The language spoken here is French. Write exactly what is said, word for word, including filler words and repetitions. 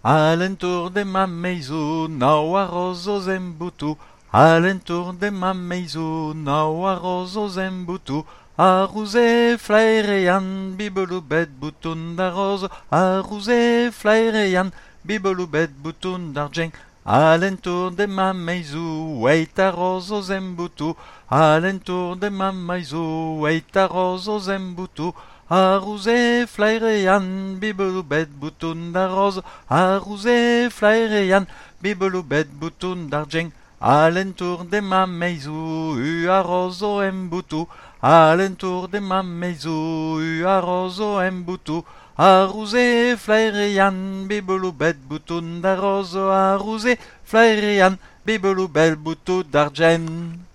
Alentour de ma maison, nau arrozo zembutu. Alentour de ma maison, nau arrozo zembutu. Arrosé, flairean, bibeloubet, bouton d'arrose. Arrosé, flairean, bibeloubet, bouton d'argent. Alentour de ma maison, wait arrozo zembutu. Alentour de ma maison, wait arrozo zembutu. Arrosé, flairean, bibeloubet, bouton d'arrose. Arrosé, flairean, bibeloubet, bouton d'argent. Alentour de ma maison, u arrozo embutu. Alentour de ma maison, u arrozo embutu. Arrosé, flairean, bibeloubet, bouton d'arrose. Arrosé, flairean, bibeloubet, bouton d'argent.